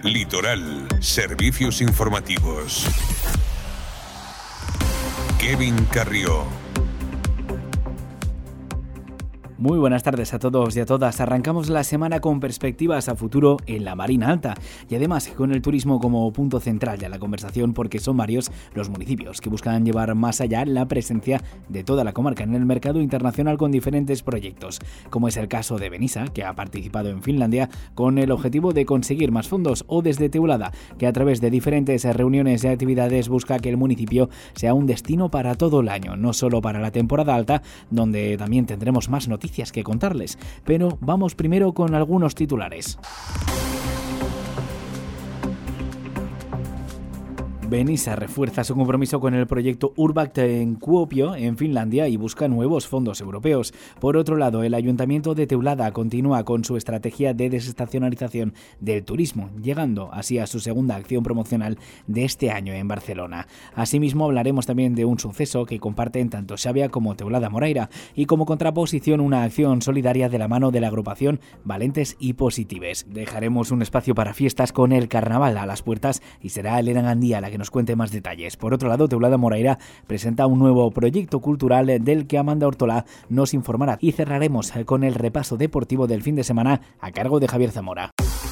Litoral, servicios informativos. Kevin Carrió. Muy buenas tardes a todos y a todas. Arrancamos la semana con perspectivas a futuro en la Marina Alta y además con el turismo como punto central de la conversación, porque son varios los municipios que buscan llevar más allá la presencia de toda la comarca en el mercado internacional con diferentes proyectos, como es el caso de Benissa, que ha participado en Finlandia con el objetivo de conseguir más fondos, o desde Teulada, que a través de diferentes reuniones y actividades busca que el municipio sea un destino para todo el año, no solo para la temporada alta, donde también tendremos más noticias que contarles, pero vamos primero con algunos titulares. Benissa refuerza su compromiso con el proyecto Urbact en Kuopio, en Finlandia, y busca nuevos fondos europeos. Por otro lado, el Ayuntamiento de Teulada continúa con su estrategia de desestacionalización del turismo, llegando así a su segunda acción promocional de este año en Barcelona. Asimismo, hablaremos también de un suceso que comparten tanto Xavia como Teulada Moraira, y como contraposición una acción solidaria de la mano de la agrupación Valentes y Positives. Dejaremos un espacio para fiestas con el carnaval a las puertas y será Elena Gandía la que nos cuente más detalles. Por otro lado, Teulada Moraira presenta un nuevo proyecto cultural del que Amanda Ortola nos informará, y cerraremos con el repaso deportivo del fin de semana a cargo de Javier Zamora.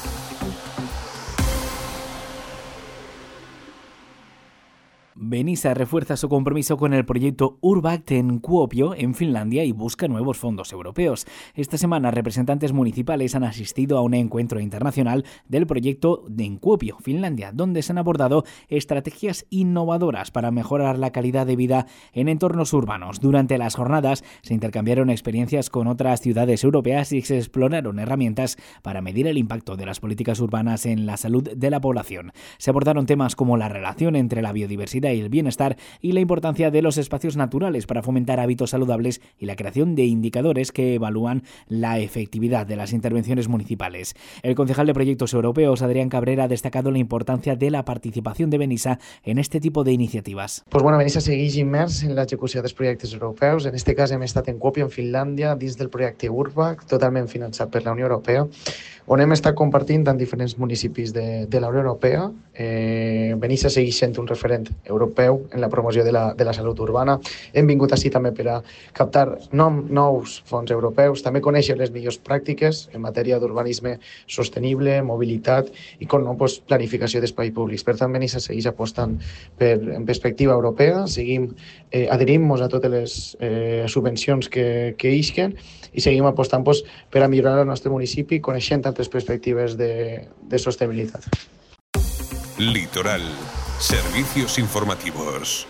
Benissa refuerza su compromiso con el proyecto Urbact en Kuopio, en Finlandia, y busca nuevos fondos europeos. Esta semana, representantes municipales han asistido a un encuentro internacional del proyecto en Kuopio, Finlandia, donde se han abordado estrategias innovadoras para mejorar la calidad de vida en entornos urbanos. Durante las jornadas se intercambiaron experiencias con otras ciudades europeas y se exploraron herramientas para medir el impacto de las políticas urbanas en la salud de la población. Se abordaron temas como la relación entre la biodiversidad y el bienestar, y la importancia de los espacios naturales para fomentar hábitos saludables, y la creación de indicadores que evalúan la efectividad de las intervenciones municipales. El concejal de Proyectos Europeos, Adrián Cabrera, ha destacado la importancia de la participación de Benissa en este tipo de iniciatives. Benissa segueix immers en l'execució dels projectes europeus. En este cas hem estat en Kuopio, en Finlàndia, dins del projecte Urbact, totalment finançat per la Unió Europea, on hem estat compartint en diferents municipis de la Unió Europea. Benissa segueix sent un referent europeu en la promoció de la salut urbana. Hem vingut així també per a captar nous fons europeus, també conèixer les millors pràctiques en matèria d'urbanisme sostenible, mobilitat i planificació d'espais públics. Per tant, Benissa segueix apostant en perspectiva europea, adherim-nos a totes les subvencions que isquen i seguim apostant per a millorar el nostre municipi coneixent altres perspectives de sostenibilitat. Litoral, servicios informativos.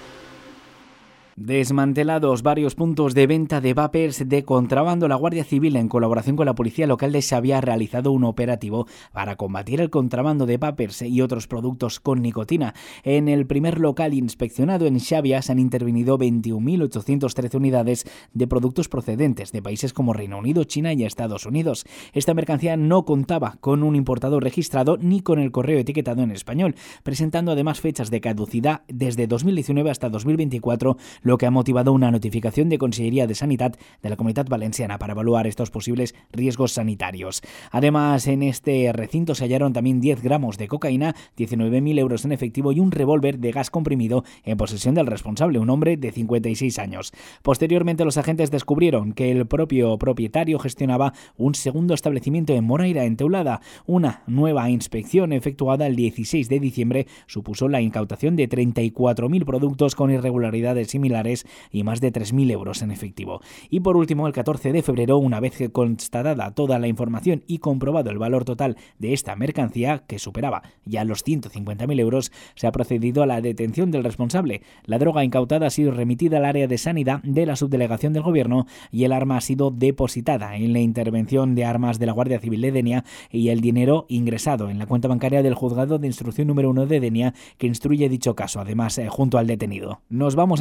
Desmantelados varios puntos de venta de vapers de contrabando, la Guardia Civil, en colaboración con la Policía Local de Xavia, ha realizado un operativo para combatir el contrabando de vapers y otros productos con nicotina. En el primer local inspeccionado en Xavia se han intervenido 21.813 unidades de productos procedentes de países como Reino Unido, China y Estados Unidos. Esta mercancía no contaba con un importador registrado ni con el correo etiquetado en español, presentando además fechas de caducidad desde 2019 hasta 2024, lo que ha motivado una notificación de Consellería de Sanidad de la Comunitat Valenciana para evaluar estos posibles riesgos sanitarios. Además, en este recinto se hallaron también 10 gramos de cocaína, 19.000 euros en efectivo y un revólver de gas comprimido en posesión del responsable, un hombre de 56 años. Posteriormente, los agentes descubrieron que el propio propietario gestionaba un segundo establecimiento en Moraira, en Teulada. Una nueva inspección efectuada el 16 de diciembre supuso la incautación de 34.000 productos con irregularidades similares y más de 3.000 euros en efectivo. Y por último, el 14 de febrero, una vez que constatada toda la información y comprobado el valor total de esta mercancía, que superaba ya los 150.000 euros, se ha procedido a la detención del responsable. La droga incautada ha sido remitida al área de sanidad de la subdelegación del Gobierno y el arma ha sido depositada en la intervención de armas de la Guardia Civil de Denia, y el dinero ingresado en la cuenta bancaria del Juzgado de Instrucción número 1 de Denia, que instruye dicho caso, además junto al detenido. Nos vamos hasta Teulada,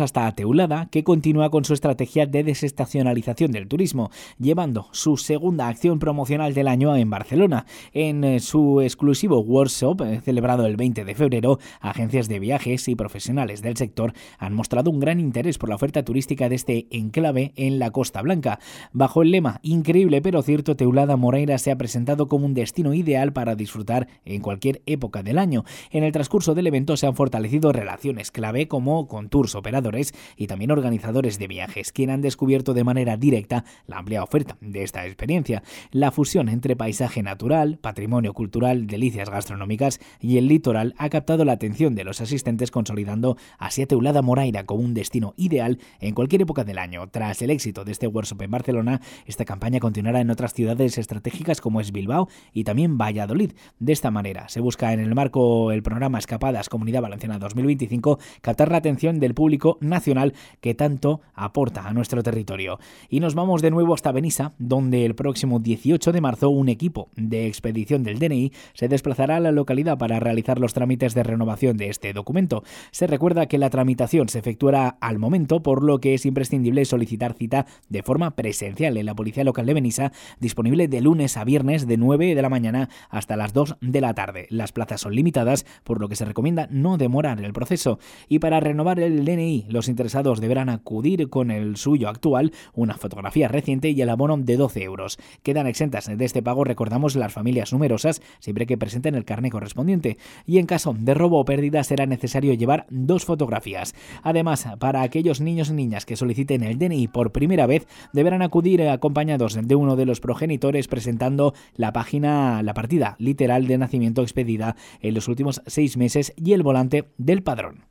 Teulada, que continúa con su estrategia de desestacionalización del turismo, llevando su segunda acción promocional del año en Barcelona. En su exclusivo workshop, celebrado el 20 de febrero, agencias de viajes y profesionales del sector han mostrado un gran interés por la oferta turística de este enclave en la Costa Blanca. Bajo el lema "Increíble pero cierto", Teulada Moraira se ha presentado como un destino ideal para disfrutar en cualquier época del año. En el transcurso del evento se han fortalecido relaciones clave como con tours operadores y también organizadores de viajes, quienes han descubierto de manera directa la amplia oferta de esta experiencia. La fusión entre paisaje natural, patrimonio cultural, delicias gastronómicas y el litoral ha captado la atención de los asistentes, consolidando así a Teulada Moraira como un destino ideal en cualquier época del año. Tras el éxito de este workshop en Barcelona, esta campaña continuará en otras ciudades estratégicas como es Bilbao y también Valladolid. De esta manera se busca, en el marco del programa Escapadas Comunidad Valenciana 2025, captar la atención del público nacional que tanto aporta a nuestro territorio. Y nos vamos de nuevo hasta Benissa, donde el próximo 18 de marzo un equipo de expedición del DNI se desplazará a la localidad para realizar los trámites de renovación de este documento. Se recuerda que la tramitación se efectuará al momento, por lo que es imprescindible solicitar cita de forma presencial en la Policía Local de Benissa, disponible de lunes a viernes de 9 de la mañana hasta las 2 de la tarde. Las plazas son limitadas, por lo que se recomienda no demorar el proceso. Y para renovar el DNI, los interesados deberán acudir con el suyo actual, una fotografía reciente y el abono de 12 euros. Quedan exentas de este pago, recordamos, las familias numerosas, siempre que presenten el carné correspondiente. Y en caso de robo o pérdida será necesario llevar 2 fotografías. Además, para aquellos niños y niñas que soliciten el DNI por primera vez, deberán acudir acompañados de uno de los progenitores, presentando la partida literal de nacimiento expedida en los últimos 6 meses y el volante del padrón.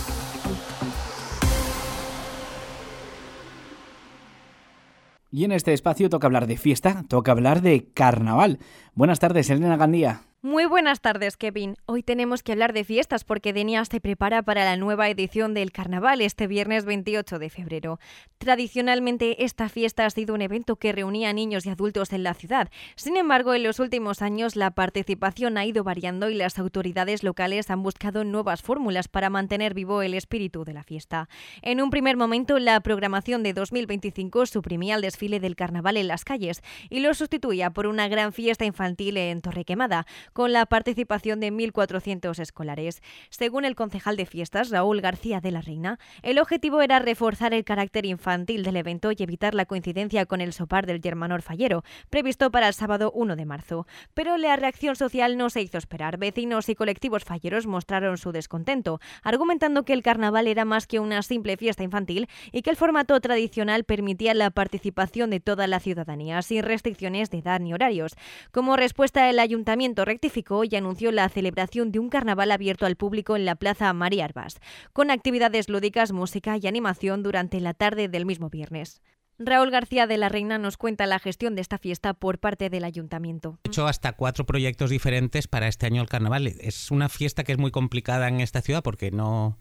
Y en este espacio toca hablar de fiesta, toca hablar de carnaval. Buenas tardes, Elena Gandía. Muy buenas tardes, Kevin. Hoy tenemos que hablar de fiestas porque Denia se prepara para la nueva edición del Carnaval este viernes 28 de febrero. Tradicionalmente, esta fiesta ha sido un evento que reunía a niños y adultos en la ciudad. Sin embargo, en los últimos años la participación ha ido variando y las autoridades locales han buscado nuevas fórmulas para mantener vivo el espíritu de la fiesta. En un primer momento, la programación de 2025 suprimía el desfile del Carnaval en las calles y lo sustituía por una gran fiesta infantil en Torrequemada, con la participación de 1.400 escolares. Según el concejal de fiestas, Raúl García de la Reina, el objetivo era reforzar el carácter infantil del evento y evitar la coincidencia con el sopar del Germanor Fallero, previsto para el sábado 1 de marzo. Pero la reacción social no se hizo esperar. Vecinos y colectivos falleros mostraron su descontento, argumentando que el carnaval era más que una simple fiesta infantil y que el formato tradicional permitía la participación de toda la ciudadanía, sin restricciones de edad ni horarios. Como respuesta, el ayuntamiento rectificó y anunció la celebración de un carnaval abierto al público en la Plaza María Arbas, con actividades lúdicas, música y animación durante la tarde del mismo viernes. Raúl García de la Reina nos cuenta la gestión de esta fiesta por parte del ayuntamiento. He hecho hasta 4 proyectos diferentes para este año el carnaval. Es una fiesta que es muy complicada en esta ciudad porque no...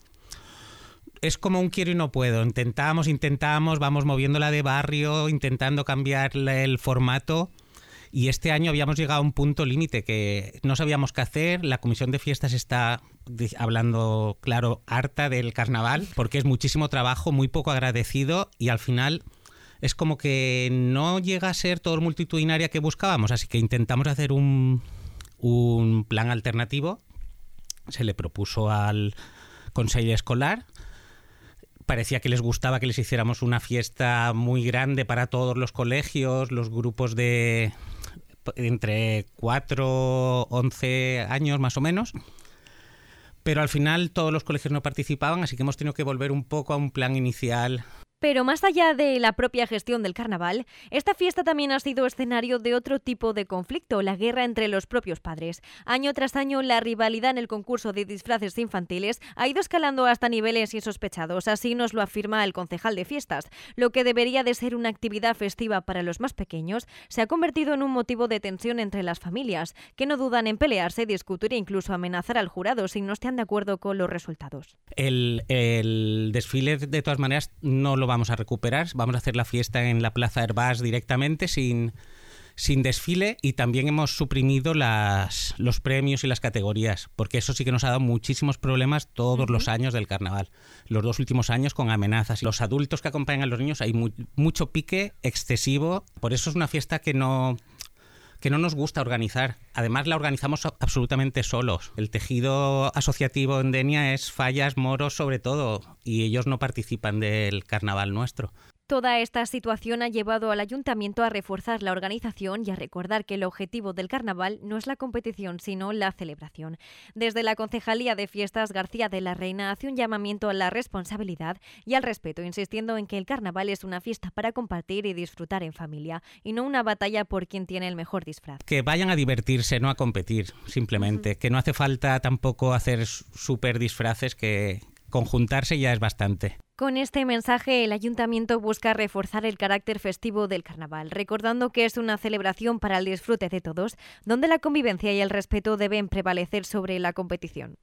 Es como un quiero y no puedo. Intentamos, vamos moviéndola de barrio, intentando cambiar el formato. Y este año habíamos llegado a un punto límite que no sabíamos qué hacer. La comisión de fiestas está, hablando claro, harta del carnaval porque es muchísimo trabajo, muy poco agradecido y al final es como que no llega a ser todo multitudinaria que buscábamos. Así que intentamos hacer un plan alternativo. Se le propuso al Consell Escolar. Parecía que les gustaba que les hiciéramos una fiesta muy grande para todos los colegios, los grupos de entre 4 y 11 años más o menos, pero al final todos los colegios no participaban, así que hemos tenido que volver un poco a un plan inicial. Pero más allá de la propia gestión del carnaval, esta fiesta también ha sido escenario de otro tipo de conflicto, la guerra entre los propios padres. Año tras año, la rivalidad en el concurso de disfraces infantiles ha ido escalando hasta niveles insospechados, así nos lo afirma el concejal de fiestas. Lo que debería de ser una actividad festiva para los más pequeños se ha convertido en un motivo de tensión entre las familias, que no dudan en pelearse, discutir e incluso amenazar al jurado si no están de acuerdo con los resultados. El desfile, de todas maneras, no lo vamos a recuperar. Vamos a hacer la fiesta en la Plaza Herbás directamente, sin sin desfile, y también hemos suprimido los premios y las categorías, porque eso sí que nos ha dado muchísimos problemas todos los años del carnaval. Los 2 últimos años con amenazas. Los adultos que acompañan a los niños, hay mucho pique excesivo. Por eso es una fiesta que no nos gusta organizar. Además, la organizamos absolutamente solos. El tejido asociativo en Denia es fallas, moros sobre todo, y ellos no participan del carnaval nuestro. Toda esta situación ha llevado al Ayuntamiento a reforzar la organización y a recordar que el objetivo del carnaval no es la competición, sino la celebración. Desde la Concejalía de Fiestas, García de la Reina hace un llamamiento a la responsabilidad y al respeto, insistiendo en que el carnaval es una fiesta para compartir y disfrutar en familia, y no una batalla por quien tiene el mejor disfraz. Que vayan a divertirse, no a competir, simplemente. Que no hace falta tampoco hacer súper disfraces, que conjuntarse ya es bastante. Con este mensaje, el Ayuntamiento busca reforzar el carácter festivo del carnaval, recordando que es una celebración para el disfrute de todos, donde la convivencia y el respeto deben prevalecer sobre la competición.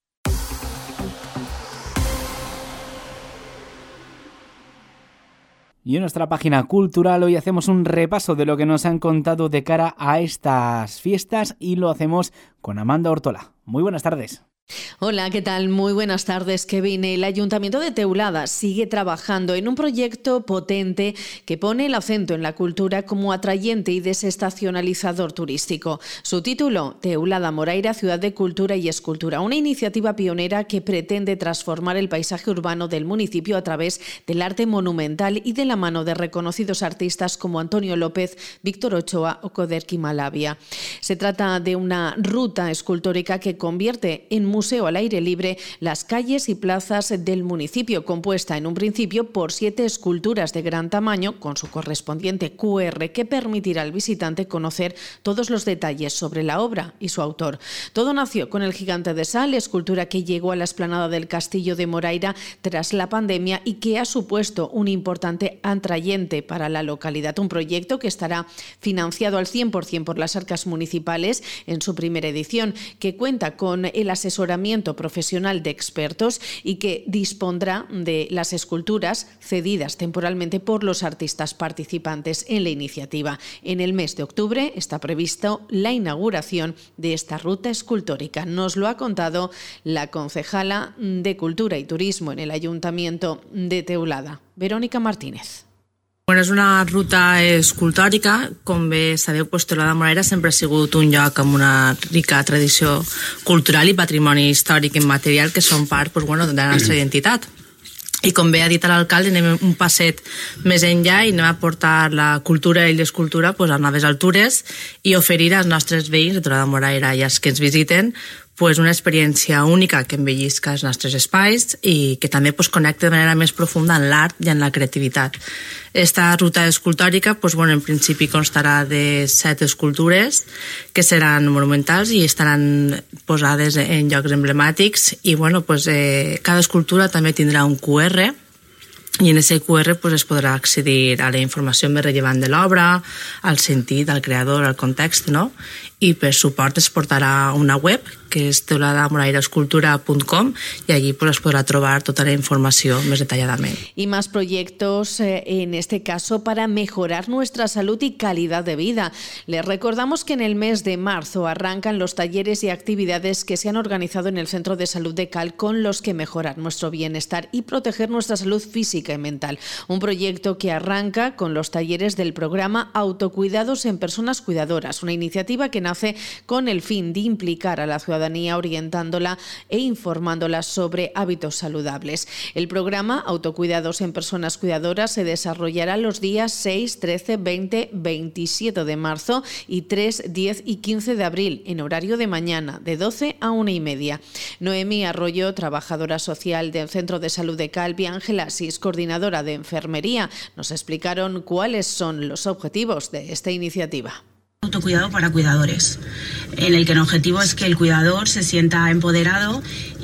Y en nuestra página cultural hoy hacemos un repaso de lo que nos han contado de cara a estas fiestas, y lo hacemos con Amanda Ortola. Muy buenas tardes. Hola, ¿qué tal? Muy buenas tardes, Kevin. El Ayuntamiento de Teulada sigue trabajando en un proyecto potente que pone el acento en la cultura como atrayente y desestacionalizador turístico. Su título, Teulada Moraira, Ciudad de Cultura y Escultura, una iniciativa pionera que pretende transformar el paisaje urbano del municipio a través del arte monumental y de la mano de reconocidos artistas como Antonio López, Víctor Ochoa o Koderki Malavia. Se trata de una ruta escultórica que convierte en museo al aire libre las calles y plazas del municipio, compuesta en un principio por 7 esculturas de gran tamaño con su correspondiente QR que permitirá al visitante conocer todos los detalles sobre la obra y su autor. Todo nació con el Gigante de Sal, escultura que llegó a la explanada del Castillo de Moraira tras la pandemia y que ha supuesto un importante atrayente para la localidad. Un proyecto que estará financiado al 100% por las arcas municipales en su primera edición, que cuenta con el asesoramiento profesional de expertos y que dispondrá de las esculturas cedidas temporalmente por los artistas participantes en la iniciativa. En el mes de octubre está previsto la inauguración de esta ruta escultórica. Nos lo ha contado la concejala de Cultura y Turismo en el Ayuntamiento de Teulada, Verónica Martínez. Bueno, és una ruta escultòrica. Com bé sabeu, Teulada Moraira sempre ha sigut un lloc amb una rica tradició cultural i patrimoni històric immaterial que són part de la nostra identitat. I com bé ha dit l'alcalde, anem un passet més enllà i anem a portar la cultura i l'escultura a noves altures i oferir als nostres veïns de Teulada Moraira i als que ens visiten una experiència única que embellisca els nostres espais i que també connecta de manera més profunda en l'art i en la creativitat. Esta ruta escultòrica en principi constarà de 7 escultures que seran monumentals i estaran posades en llocs emblemàtics i cada escultura també tindrà un QR i en aquest QR es podrà accedir a la informació més rellevant de l'obra, al sentit, al creador, al context, no? I per suport es portarà una web que és teuladamorairaescultura.com y allí es podrá trobar toda la información más detalladamente. Y más proyectos, en este caso para mejorar nuestra salud y calidad de vida. Les recordamos que en el mes de marzo arrancan los talleres y actividades que se han organizado en el Centro de Salud de Cal con los que mejorar nuestro bienestar y proteger nuestra salud física y mental. Un proyecto que arranca con los talleres del programa Autocuidados en Personas Cuidadoras, una iniciativa que nace con el fin de implicar a la ciudadanía orientándola e informándola sobre hábitos saludables. El programa Autocuidados en Personas Cuidadoras se desarrollará los días 6, 13, 20, 27 de marzo y 3, 10 y 15 de abril en horario de mañana de 12 a 1:30. Noemí Arroyo, trabajadora social del Centro de Salud de Calvi, Ángela Asís, coordinadora de enfermería, nos explicaron cuáles son los objetivos de esta iniciativa. Autocuidado para cuidadores, en el que el objetivo es que el cuidador se sienta empoderado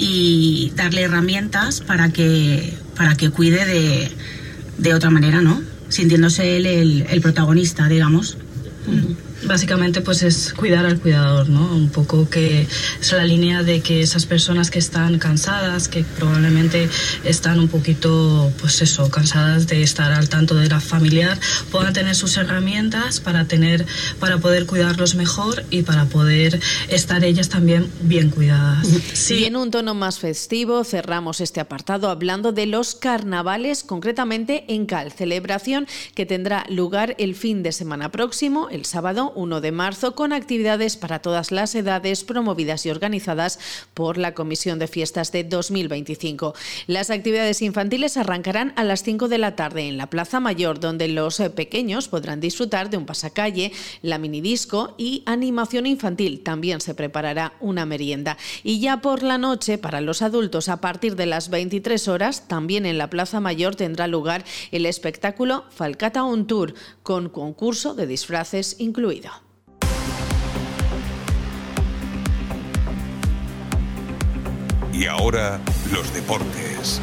y darle herramientas para que cuide de otra manera, ¿no? Sintiéndose él el protagonista, digamos. básicamente pues es cuidar al cuidador, ¿no? Un poco que es la línea de que esas personas que están cansadas, que probablemente están un poquito, pues eso, cansadas de estar al tanto de la familiar, puedan tener sus herramientas para poder cuidarlos mejor y para poder estar ellas también bien cuidadas. Sí. Y en un tono más festivo cerramos este apartado hablando de los carnavales, concretamente en Cal, celebración que tendrá lugar el fin de semana próximo, el sábado 1 de marzo, con actividades para todas las edades promovidas y organizadas por la Comisión de Fiestas de 2025. Las actividades infantiles arrancarán a las 5 de la tarde en la Plaza Mayor, donde los pequeños podrán disfrutar de un pasacalle, la minidisco y animación infantil. También se preparará una merienda. Y ya por la noche, para los adultos, a partir de las 23 horas, también en la Plaza Mayor tendrá lugar el espectáculo Falcata on Tour, con concurso de disfraces incluido. Y ahora, los deportes.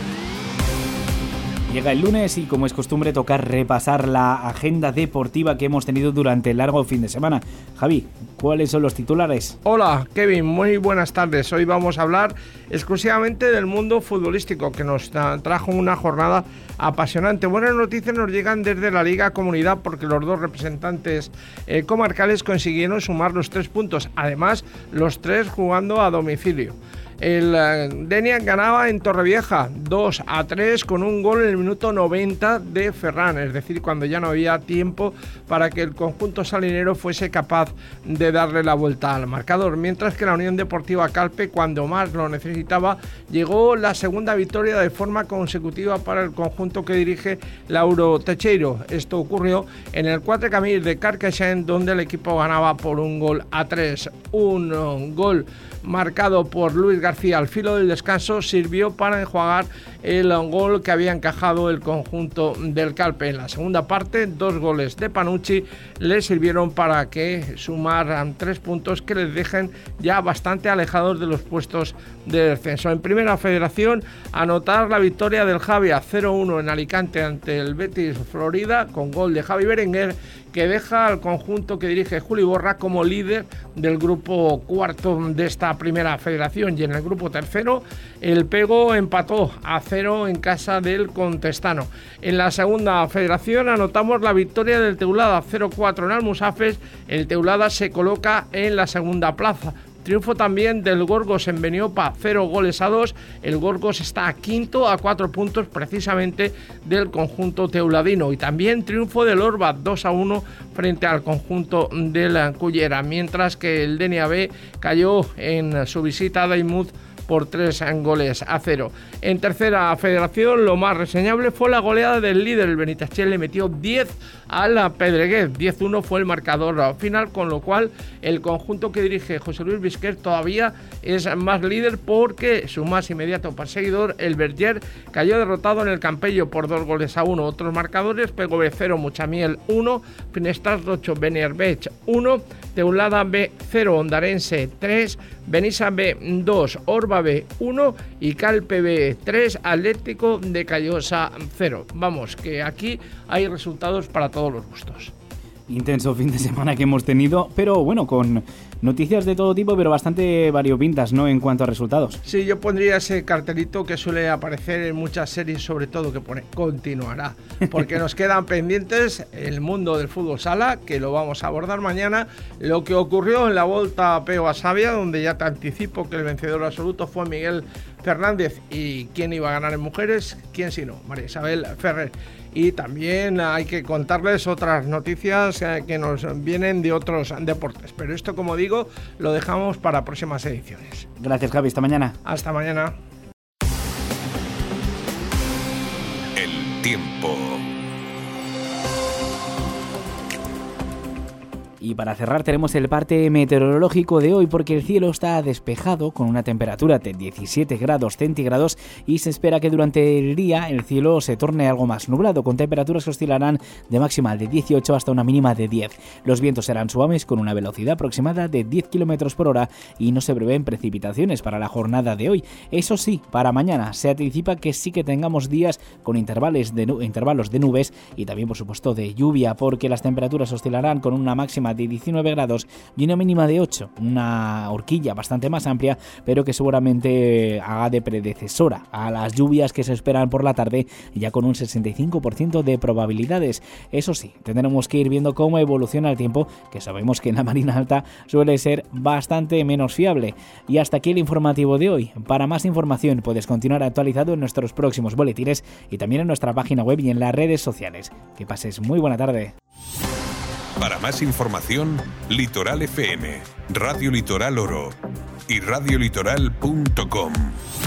Llega el lunes y, como es costumbre, toca repasar la agenda deportiva que hemos tenido durante el largo fin de semana. Javi, ¿cuáles son los titulares? Hola, Kevin, muy buenas tardes. Hoy vamos a hablar exclusivamente del mundo futbolístico, que nos trajo una jornada apasionante. Buenas noticias nos llegan desde la Liga Comunidad, porque los dos representantes comarcales consiguieron sumar los 3 puntos. Además, los 3 jugando a domicilio. El Denia ganaba en Torrevieja 2-3 con un gol en el minuto 90 de Ferran, es decir, cuando ya no había tiempo para que el conjunto salinero fuese capaz de darle la vuelta al marcador, mientras que la Unión Deportiva Calpe, cuando más lo necesitaba, llegó la segunda victoria de forma consecutiva para el conjunto que dirige Lauro Teixeiro. Esto ocurrió en el 4 Camil de Carcaixent, donde el equipo ganaba por 1-3. Un gol marcado por Luis García al filo del descanso sirvió para enjuagar el gol que había encajado el conjunto del Calpe. En la segunda parte, 2 goles de Panucci le sirvieron para que sumaran 3 puntos que les dejen ya bastante alejados de los puestos de descenso. En Primera Federación, anotar la victoria del Javia 0-1 en Alicante ante el Betis Florida con gol de Javi Berenguer, que deja al conjunto que dirige Juli Borra como líder del grupo cuarto de esta Primera Federación. Y en el grupo tercero, el Pego empató a 0 en casa del Contestano. En la Segunda Federación anotamos la victoria del Teulada 0-4 en Almusafes. El Teulada se coloca en la segunda plaza. Triunfo también del Gorgos en Beniopa, 0-2. El Gorgos está a quinto, a 4 puntos precisamente del conjunto teuladino. Y también triunfo del Orba, 2-1 frente al conjunto de la Cullera, mientras que el Denia B cayó en su visita a Daimús por 3-0. En Tercera Federación, lo más reseñable fue la goleada del líder. El Benitachel le metió 10 a la Pedreguez. 10-1 fue el marcador final, con lo cual el conjunto que dirige José Luis Bisquer todavía es más líder, porque su más inmediato perseguidor, el Berger, cayó derrotado en el Campello por 2-1. Otros marcadores: Pego B 0, Muchamiel 1, Finestrat 8, Benerbech 1, Teulada B 0, Ondarense 3, Benissa B 2, Orba B 1 y Calpe B 3, Atlético de Callosa 0. Vamos, que aquí hay resultados para todos los gustos. Intenso fin de semana que hemos tenido, pero bueno, con noticias de todo tipo, pero bastante variopintas, ¿no?, en cuanto a resultados. Sí, yo pondría ese cartelito que suele aparecer en muchas series, sobre todo, que pone continuará, porque nos quedan pendientes el mundo del fútbol sala, que lo vamos a abordar mañana, lo que ocurrió en la Volta a Pego a Sabia, donde ya te anticipo que el vencedor absoluto fue Miguel Fernández. ¿Y quién iba a ganar en mujeres? ¿Quién si no? María Isabel Ferrer. Y también hay que contarles otras noticias que nos vienen de otros deportes. Pero esto, como digo, lo dejamos para próximas ediciones. Gracias, Javi. Hasta mañana. Hasta mañana. El tiempo. Y para cerrar tenemos el parte meteorológico de hoy, porque el cielo está despejado con una temperatura de 17 grados centígrados y se espera que durante el día el cielo se torne algo más nublado, con temperaturas que oscilarán de máxima de 18 hasta una mínima de 10. Los vientos serán suaves con una velocidad aproximada de 10 km por hora y no se prevén precipitaciones para la jornada de hoy. Eso sí, para mañana se anticipa que sí que tengamos días con intervalos de nubes y también, por supuesto, de lluvia, porque las temperaturas oscilarán con una máxima de 19 grados y una mínima de 8, una horquilla bastante más amplia, pero que seguramente haga de predecesora a las lluvias que se esperan por la tarde, ya con un 65% de probabilidades. Eso sí, tendremos que ir viendo cómo evoluciona el tiempo, que sabemos que en la Marina Alta suele ser bastante menos fiable. Y hasta aquí el informativo de hoy. Para más información puedes continuar actualizado en nuestros próximos boletines y también en nuestra página web y en las redes sociales. Que pases muy buena tarde. Para más información, Litoral FM, Radio Litoral Oro y radiolitoral.com.